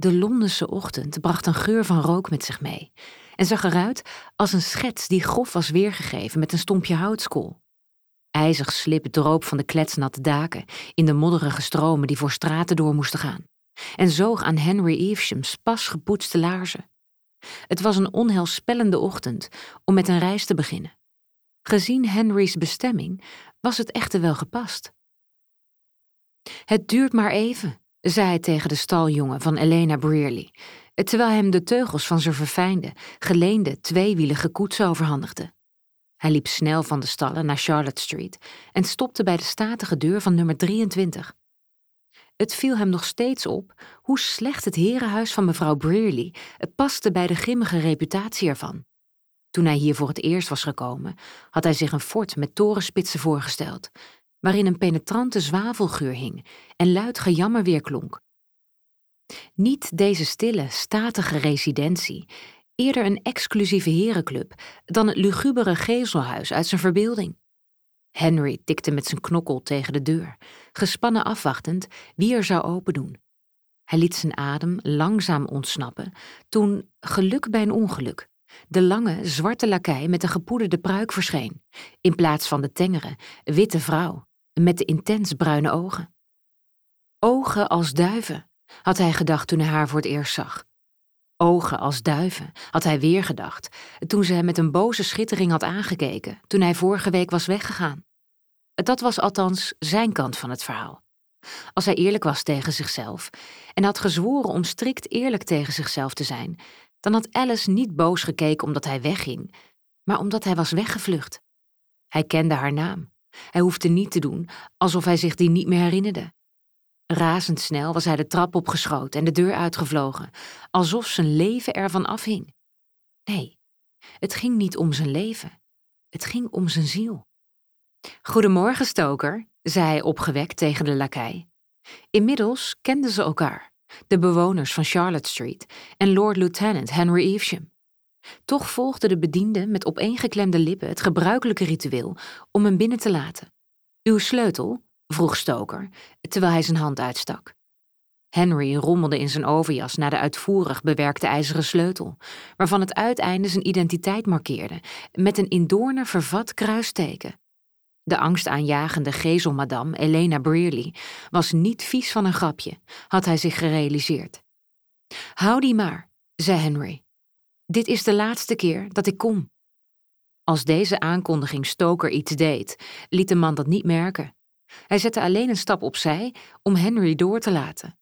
De Londense ochtend bracht een geur van rook met zich mee en zag eruit als een schets die grof was weergegeven met een stompje houtskool. IJzig slib droop van de kletsnatte daken in de modderige stromen die voor straten door moesten gaan en zoog aan Henry Evesham's pas gepoetste laarzen. Het was een onheilspellende ochtend om met een reis te beginnen. Gezien Henry's bestemming was het echter wel gepast. Het duurt maar even, zei hij tegen de staljongen van Elena Brearley, terwijl hij hem de teugels van zijn verfijnde, geleende tweewielige koets overhandigde. Hij liep snel van de stallen naar Charlotte Street en stopte bij de statige deur van nummer 23. Het viel hem nog steeds op hoe slecht het herenhuis van mevrouw Brearley paste bij de grimmige reputatie ervan. Toen hij hier voor het eerst was gekomen, had hij zich een fort met torenspitsen voorgesteld, waarin een penetrante zwavelgeur hing en luid gejammer weerklonk. Niet deze stille, statige residentie, eerder een exclusieve herenclub dan het lugubere gezelhuis uit zijn verbeelding. Henry tikte met zijn knokkel tegen de deur, gespannen afwachtend wie er zou opendoen. Hij liet zijn adem langzaam ontsnappen toen, geluk bij een ongeluk, de lange, zwarte lakei met een gepoederde pruik verscheen, in plaats van de tengere, witte vrouw met de intens bruine ogen. Ogen als duiven, had hij gedacht toen hij haar voor het eerst zag. Ogen als duiven, had hij weer gedacht, toen ze hem met een boze schittering had aangekeken, toen hij vorige week was weggegaan. Dat was althans zijn kant van het verhaal. Als hij eerlijk was tegen zichzelf en had gezworen om strikt eerlijk tegen zichzelf te zijn, dan had Alice niet boos gekeken omdat hij wegging, maar omdat hij was weggevlucht. Hij kende haar naam. Hij hoefde niet te doen alsof hij zich die niet meer herinnerde. Razendsnel was hij de trap opgeschoten en de deur uitgevlogen, alsof zijn leven ervan afhing. Nee, het ging niet om zijn leven. Het ging om zijn ziel. Goedemorgen, stoker, zei hij opgewekt tegen de lakei. Inmiddels kenden ze elkaar, de bewoners van Charlotte Street en Lord Lieutenant Henry Evesham. Toch volgde de bediende met opeengeklemde lippen het gebruikelijke ritueel om hem binnen te laten. Uw sleutel? Vroeg Stoker, terwijl hij zijn hand uitstak. Henry rommelde in zijn overjas naar de uitvoerig bewerkte ijzeren sleutel, waarvan het uiteinde zijn identiteit markeerde, met een in doornen vervat kruisteken. De angstaanjagende gezelmadam Elena Brearley was niet vies van een grapje, had hij zich gerealiseerd. Hou die maar, zei Henry. Dit is de laatste keer dat ik kom. Als deze aankondiging Stoker iets deed, liet de man dat niet merken. Hij zette alleen een stap opzij om Henry door te laten.